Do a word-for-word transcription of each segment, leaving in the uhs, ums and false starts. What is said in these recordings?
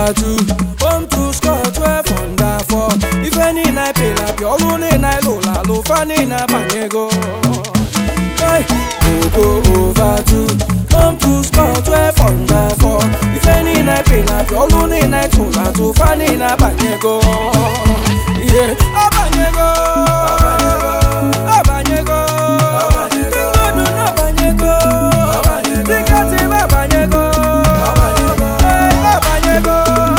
over two. Home to score twelve under four. If any night pay like your only night lola lo funny na banyego. Hey, go over two. Home to score twelve under four. If any night pay like your only night lola lo funny na banyego. Yeah, abanyego, abanyego, abanyego, abanyego, abanyego, abanyego, abanyego,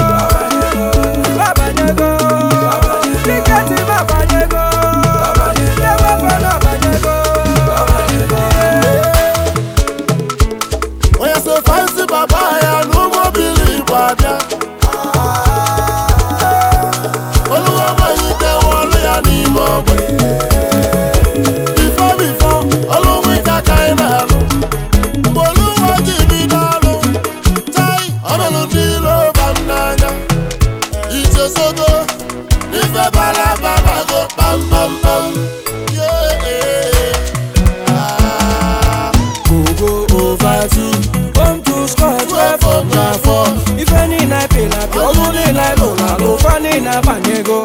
abanyego, abanyego, abanyego, when you say fancy baba, I no more believe baba. Before, before, all we can kind of Bolu wajibi dalo, tai, amelo dilo banana. It's a sogo, if a bala baba go bam bam bam. Yeah, ah, go over two, come to score twelve under four. If any night pay like your only night lola lo funny na banyego.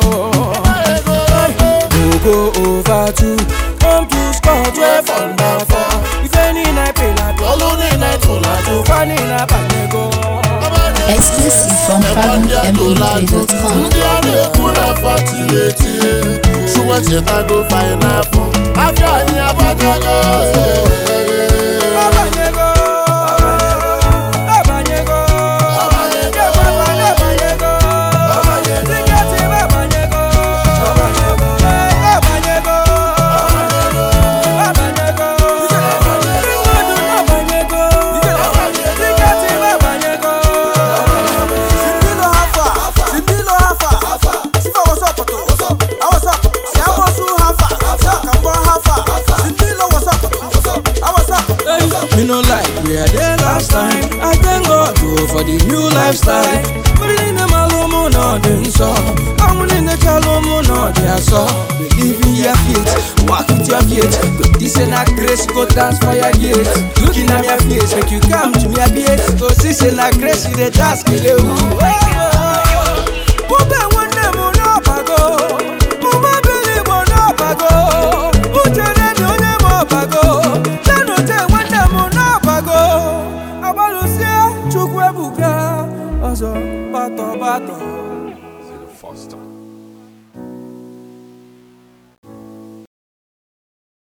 Go over two, come to score twelve under four. If any night pay like your only night lola lo funny na banyego. Exclusive from Fagun M B K dot com. So what you go find out for? I got you about to Abanyego, abanyego, abanyego, abanyego, abanyego, abanyego, abanyego, abanyego, Sindilo hafa, Sindilo hafa. Sifa what's up, what's up? I was up. Siamosu hafa, Kambo hafa. Sindilo what's up, what's up? I was up. me no like we are there last time. I thank God oh, for the new lifestyle. But in the malumo no den so. I'm in the kalomo no they so. Believe in your faith, walk with your faith. Go this and that grace, go dance for your gate. Looking at your face, make you come to me a bit. Go this and that grace, you the task kill you. Pube wone mo no bago. Pube beli mo no bago. Ujere no ne mo bago. Tano te wone mo no bago. Abalusia chukwe buka. Ozo bato bato. Foster.